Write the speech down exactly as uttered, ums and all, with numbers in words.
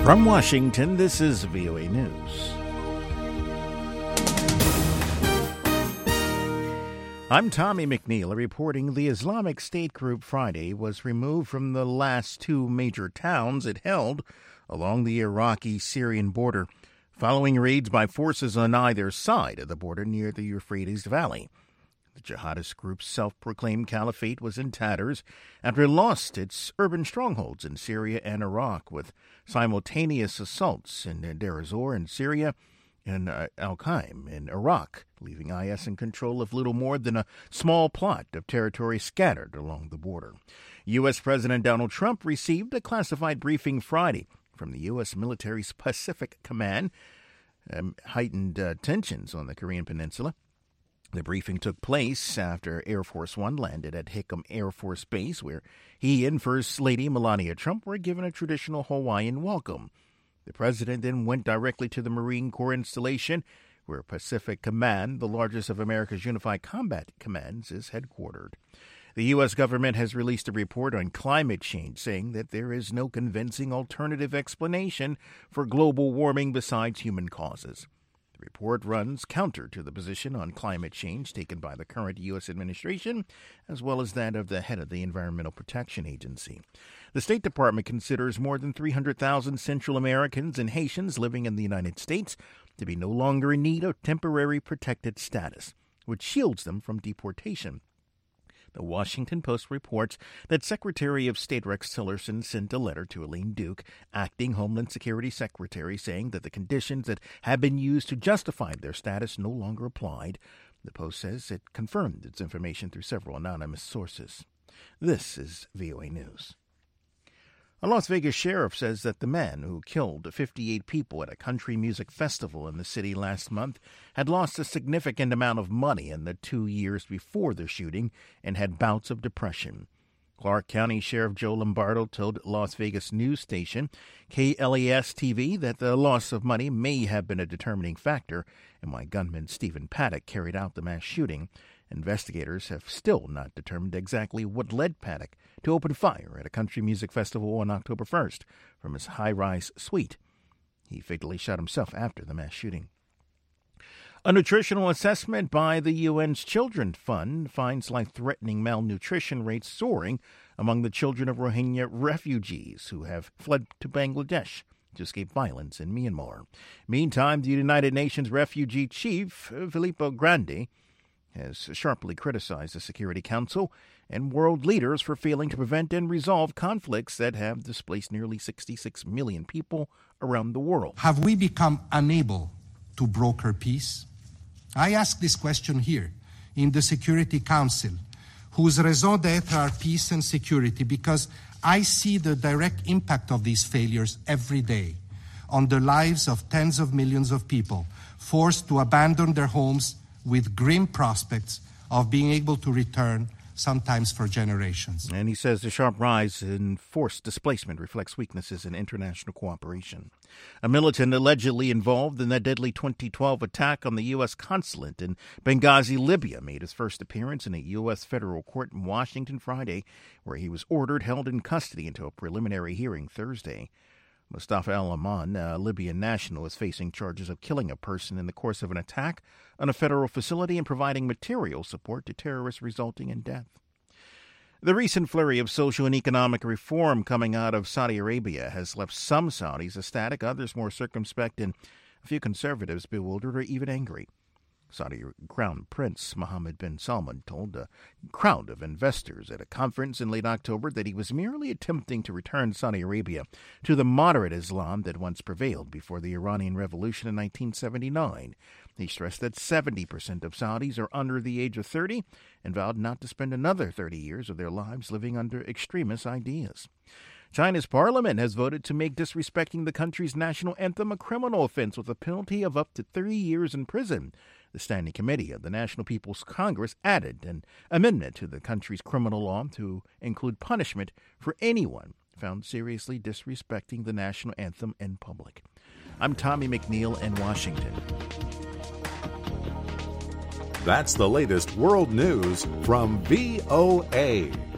From Washington, this is V O A News. I'm Tommy McNeil reporting the Islamic State group Friday was removed from the last two major towns it held along the Iraqi-Syrian border following raids by forces on either side of the border near the Euphrates Valley. The jihadist group's self-proclaimed caliphate was in tatters after it lost its urban strongholds in Syria and Iraq with simultaneous assaults in Deir ez-Zor in Syria and uh, Al-Qaim in Iraq, leaving I S in control of little more than a small plot of territory scattered along the border. U S. President Donald Trump received a classified briefing Friday from the U S military's Pacific Command, um, heightened uh, tensions on the Korean Peninsula. The briefing took place after Air Force One landed at Hickam Air Force Base, where he and First Lady Melania Trump were given a traditional Hawaiian welcome. The president then went directly to the Marine Corps installation, where Pacific Command, the largest of America's unified combat commands, is headquartered. The U S government has released a report on climate change, saying that there is no convincing alternative explanation for global warming besides human causes. The report runs counter to the position on climate change taken by the current U S administration, as well as that of the head of the Environmental Protection Agency. The State Department considers more than three hundred thousand Central Americans and Haitians living in the United States to be no longer in need of temporary protected status, which shields them from deportation. The Washington Post reports that Secretary of State Rex Tillerson sent a letter to Elaine Duke, acting Homeland Security Secretary, saying that the conditions that had been used to justify their status no longer applied. The Post says it confirmed its information through several anonymous sources. This is V O A News. A Las Vegas sheriff says that the man who killed fifty-eight people at a country music festival in the city last month had lost a significant amount of money in the two years before the shooting and had bouts of depression. Clark County Sheriff Joe Lombardo told Las Vegas news station K L A S T V that the loss of money may have been a determining factor in why gunman Stephen Paddock carried out the mass shooting. Investigators have still not determined exactly what led Paddock to open fire at a country music festival on October first from his high-rise suite. He fatally shot himself after the mass shooting. A nutritional assessment by the U N's Children's Fund finds life-threatening malnutrition rates soaring among the children of Rohingya refugees who have fled to Bangladesh to escape violence in Myanmar. Meantime, the United Nations refugee chief, Filippo Grandi, has sharply criticized the Security Council and world leaders for failing to prevent and resolve conflicts that have displaced nearly sixty-six million people around the world. Have we become unable to broker peace? I ask this question here in the Security Council, whose raison d'etre are peace and security, because I see the direct impact of these failures every day on the lives of tens of millions of people forced to abandon their homes with grim prospects of being able to return, sometimes for generations. And he says the sharp rise in forced displacement reflects weaknesses in international cooperation. A militant allegedly involved in the deadly twenty twelve attack on the U S consulate in Benghazi, Libya, made his first appearance in a U S federal court in Washington Friday, where he was ordered held in custody until a preliminary hearing Thursday. Mustafa al-Aman, a Libyan national, is facing charges of killing a person in the course of an attack on a federal facility and providing material support to terrorists resulting in death. The recent flurry of social and economic reform coming out of Saudi Arabia has left some Saudis ecstatic, others more circumspect, and a few conservatives bewildered or even angry. Saudi Crown Prince Mohammed bin Salman told a crowd of investors at a conference in late October that he was merely attempting to return Saudi Arabia to the moderate Islam that once prevailed before the Iranian Revolution in nineteen seventy-nine. He stressed that seventy percent of Saudis are under the age of thirty and vowed not to spend another thirty years of their lives living under extremist ideas. China's parliament has voted to make disrespecting the country's national anthem a criminal offense with a penalty of up to three years in prison. The Standing Committee of the National People's Congress added an amendment to the country's criminal law to include punishment for anyone found seriously disrespecting the national anthem in public. I'm Tommy McNeil in Washington. That's the latest world news from V O A.